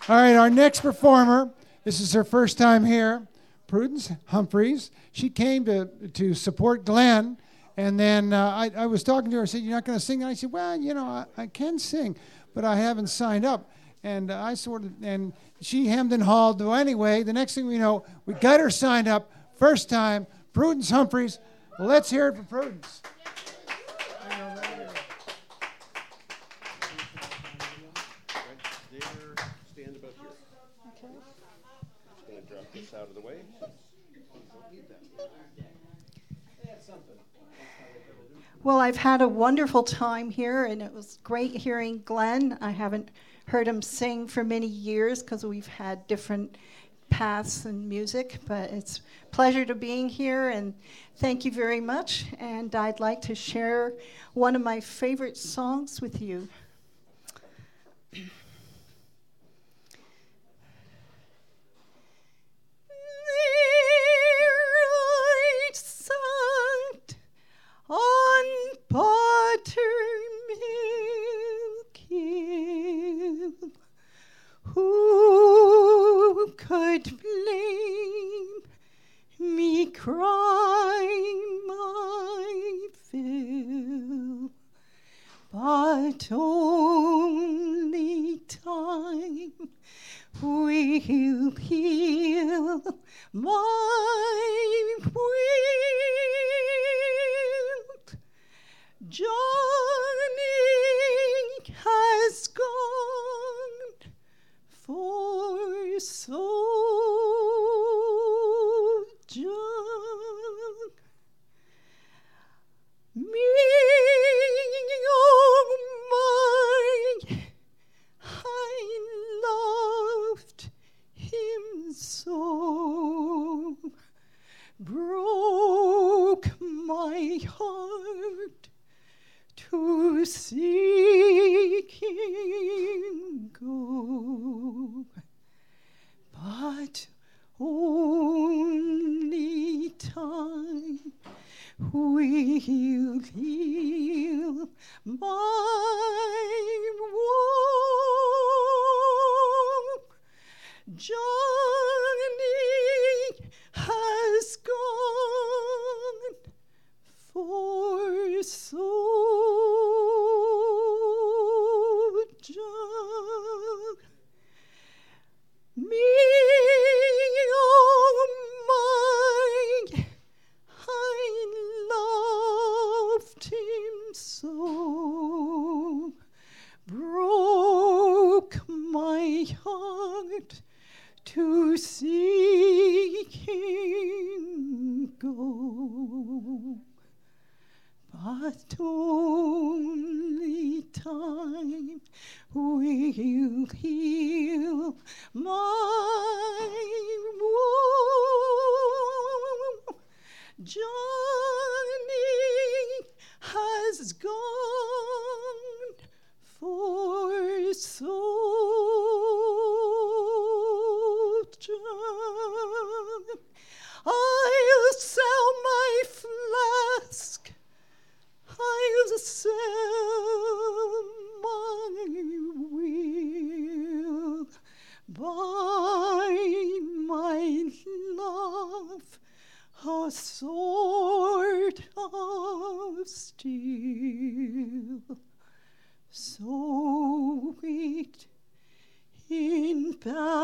All right, our next performer, this is her first time here, Prudence Humphreys. She came to support Glenn, and then I was talking to her. I said, "You're not going to sing?" And I said, "Well, you know, I can sing, but I haven't signed up." And and she hemmed and hawed. Though anyway, the next thing we know, we got her signed up. First time, Prudence Humphreys. Well, let's hear it for Prudence. Stand about here. Okay. Just going to drop this out of the way. Well, I've had a wonderful time here, and it was great hearing Glenn. I haven't heard him sing for many years because we've had different paths in music, but it's a pleasure to being here, and thank you very much. And I'd like to share one of my favorite songs with you. On buttermilk hill, who could blame me crying my fill? But only time will heal my wound. Johnny has gone for soldier. Me, oh my, I loved him so, broke my heart to see him go, but only time will heal my wound. Johnny has gone for soldier. Me, oh my, I loved him so, broke my heart to see him go, but only time will heal my wound. Johnny has gone for soldier. I'll sell my flask, I'll sell my will, buy my love a sword of steel, so it in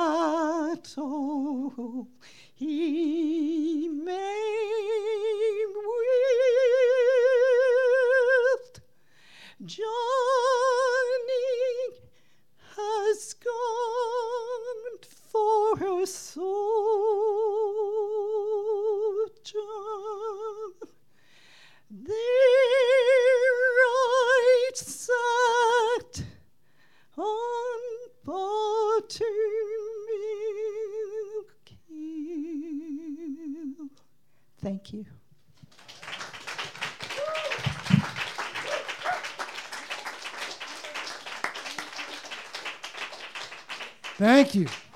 battle he may wield. Johnny has gone for a soldier. There I sat on buttermilk hill. Thank you. Thank you.